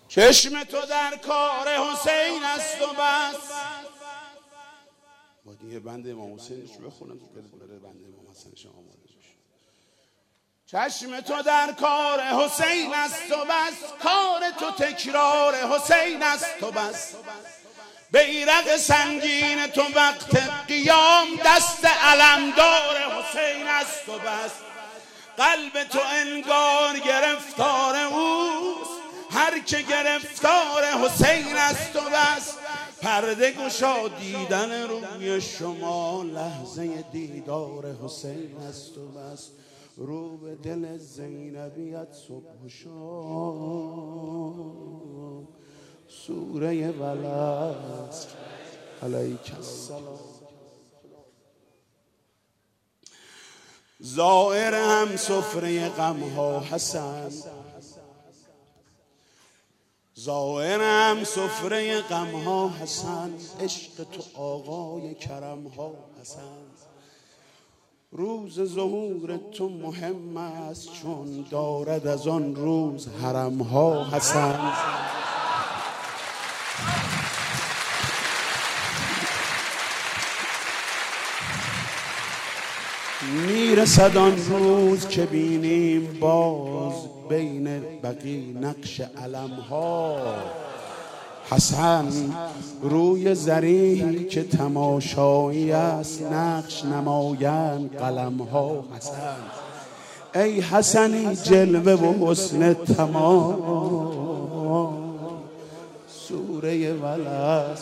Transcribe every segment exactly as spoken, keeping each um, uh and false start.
چشم تو در کار حسین است و بس. با دیگه بند امام حسینش رو بخونم که بره بند امام حسینش آماده بشه. چشم تو در کار حسین است و بس، کار تو تکرار حسین است و بس. بیرق سنگین تو وقت قیام دست علمدار حسین است و بس. قلب تو انگار گرفتار اوست، هر که گرفتار حسین است و بس. پرده گشا دیدن روی شما، لحظه دیدار حسین است و بس. رو به دل زینبیت صبح و شام، سوره ولد علیک السلام. زائر هم سفره غمها حسن، زائر هم سفره غمها حسن. عشق تو آقای کرمها حسن. روز ظهور تو مهم است، چون دارد از آن روز حرمها حسن. میرسد آن روز که بینیم باز، بین بقی نقش علمها حسن. روی زریحی که تماشایی است، نقش نمایند قلمها حسن. ای حسنی جلوه و حسن تمام، سوره ولد.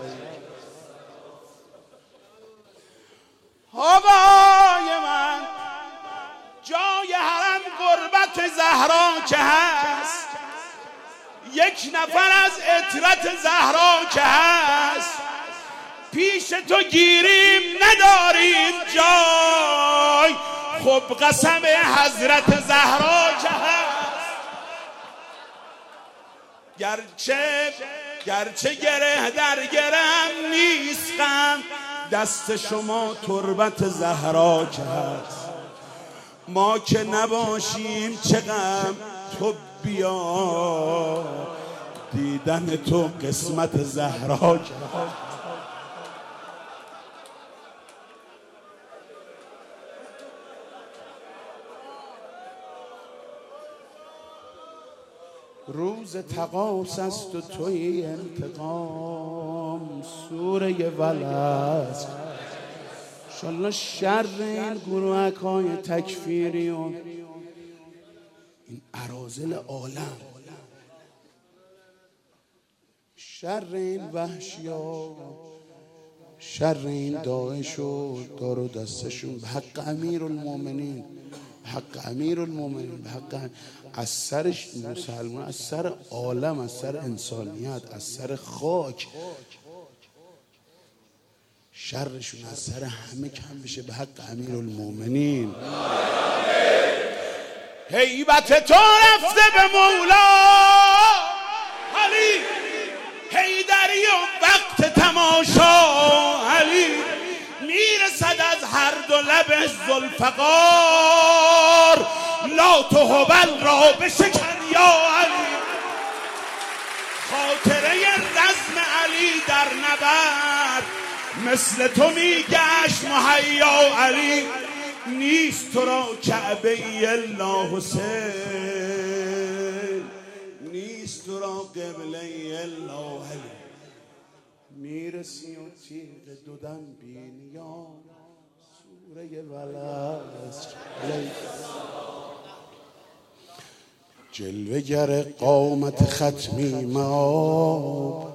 آقای من جای حرم قربت زهرا که هست، یک نفر از عطرت زهرا که هست. پیش تو گیریم نداریم جای، خب قسم حضرت زهرا که هست. گرچه گرچه گره در گرم نیست غم، دست شما تربت زهرا که هست. ما که نباشیم چه غم، تو بیا دیدن تو قسمت زهرا که هست. روز تقاص است و توی انتقام، سوره ولد. انشالله شر این گروهک های تکفیری و این اراذل عالم، شر این وحشیا، شر این داعش و دار و دستشون، به حق امیر المومنین، به حق امیر المومنین، به حق از سر مسلمان، از سر عالم، از سر انسانیت، از سر خاک، شرشون از سر همه کم بشه به حق امیر المومنین. هیبت تو رفته به مولا علی، حیدری و وقت تماشا علی. میرسد از هر دو لبش ذوالفقار، لات و هبل را بشکن یا علی. خاطره رزم علی در نبرد، مثل تو میگشت مهیا علی. نیست تو را کعبه ای الا حسین، نیست تو را قبله ای الا علی. میرسی و تیغ دودن بینیا، سوره ولد. جلوه گر قامت ختمی ما،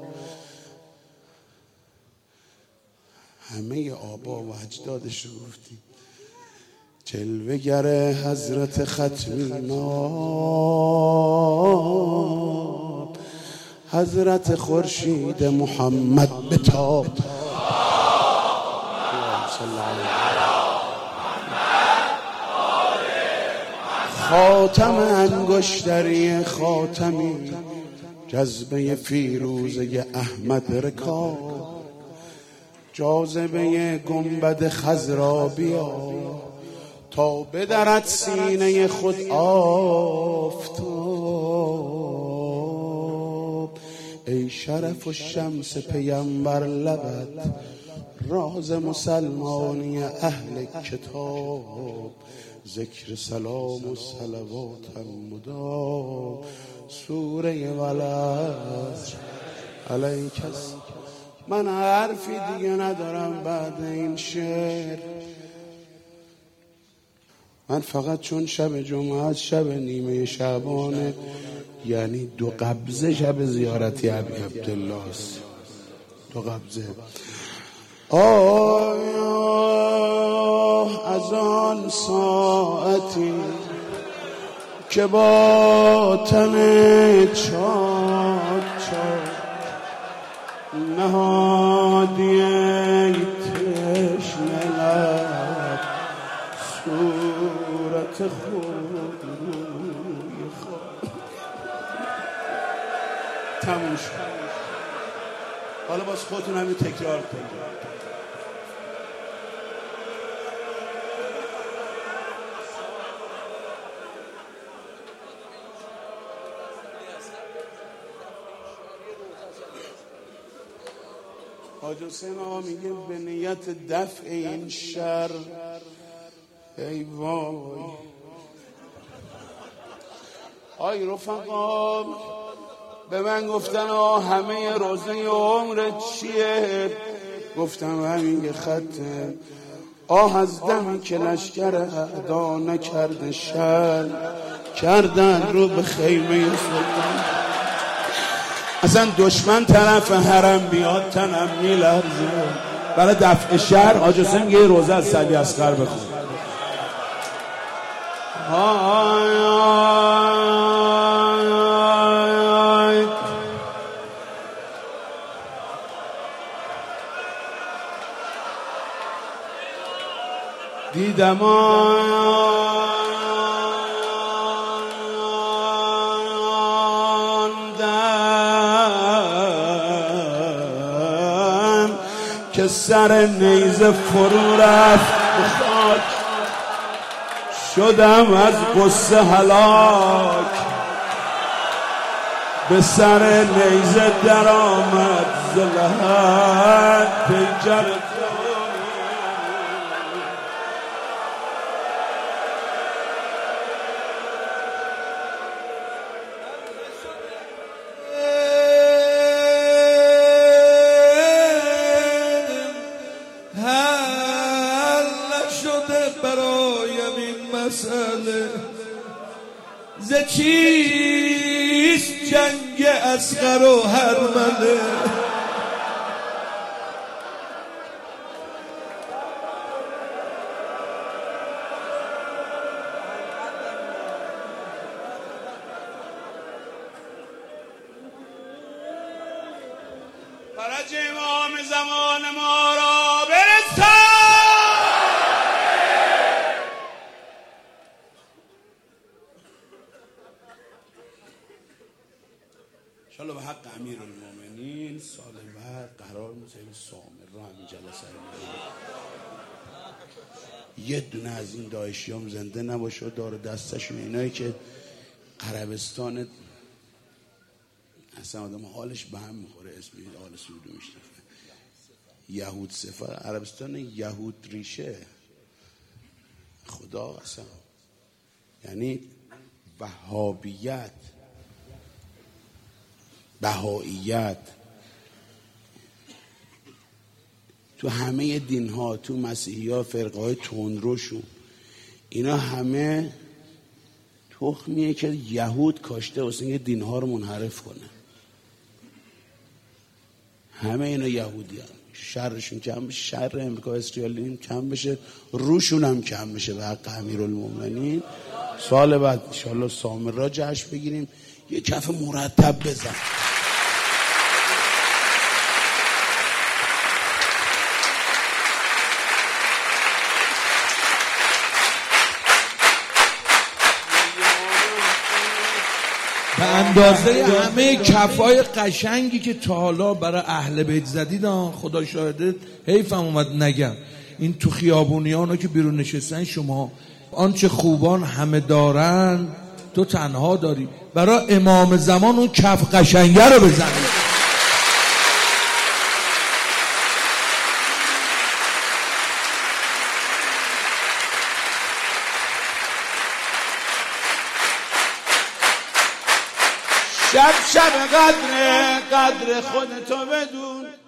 همه آبا و اجدادش رو گفتیم. جلوه گر حضرت ختمی ما، حضرت خورشید محمد بتاب. خاتم انگشتری خاتمی، جذبه فیروزه احمد رکاب. جاذبه گنبد خضرا بیا، تا بدرد سینه خود آفتاب. ای شرف و شمس پیمبر لبت، راز مسلمانی اهل کتاب، ذکر سلام و صلواتم مدام، سوره ولد علیک السلام. من حرفی دیگه ندارم بعد این شعر. من فقط چون شب جمعه شب نیمه شعبانه، یعنی دو قبضه شب زیارتی ابی عبدالله است. دو قبضه. آیا از آن ساعتی که با تن چاک چاک نهادی تشنه لب صورت خوی خود تموم شد. حالا باز خودتون همین تکرار کنید. حاج حسین آقا میگه به نیت دفع این شر، ای وای آی رفقا، به من گفتن آه همه روزه عمرت چیه؟ گفتم همین یه خطه. آه از دمی که لشکر اعدا نکرده شر، کردن رو به خیمه سلطان. اصلا دشمن طرف حرم بیاد تنم میلرزه. برای دفع شر حاج حسین یه روزه از سعدی اصغر بخون. آی آی دیدم که سر نیزه فرو رفت خاک، شدم از غصه هلاک، به سر نیزه در آمد ز لحد پیکر ز چیست جنگ اصغر و هرمله. فرج امام زمان ما را برسان. انشالله به حق امیر المومنین سال بعد قرار می‌ذاریم سامر را همین جلسه یه دونه از این داعشیام زنده نباشه و دار دستشون، اینایی که عربستان اصلا آدم حالش به هم میخوره، اسم آل سعود میشنفه، یهود صفر، عربستان یهود ریشه خدا اصلا، یعنی وهابیت، بهائیت، تو همه دین ها، تو مسیحی ها فرقه های تندروشون، اینا همه تخمیه که یهود کاشته واسه اینکه دین ها رو منحرف کنه. همه اینا یهودی هم. شرشون کم بشه، شر امریکا و اسرائیل کم بشه، روشون هم کم بشه به حق امیرالمومنین. سال بعد انشالله سامر را جشن بگیریم، یه کف مرتب بزن. به اندازه همه کفای قشنگی که تا حالا برای اهل بیت زدید، خدا شاهده حیفم اومد نگم، این تو خیابونیانا که بیرون نشستن، شما آنچه خوبان همه دارن تو تنها داری. برای امام زمان اون کف قشنگه رو بزنید. شب شب قدر قدر خودتو بدون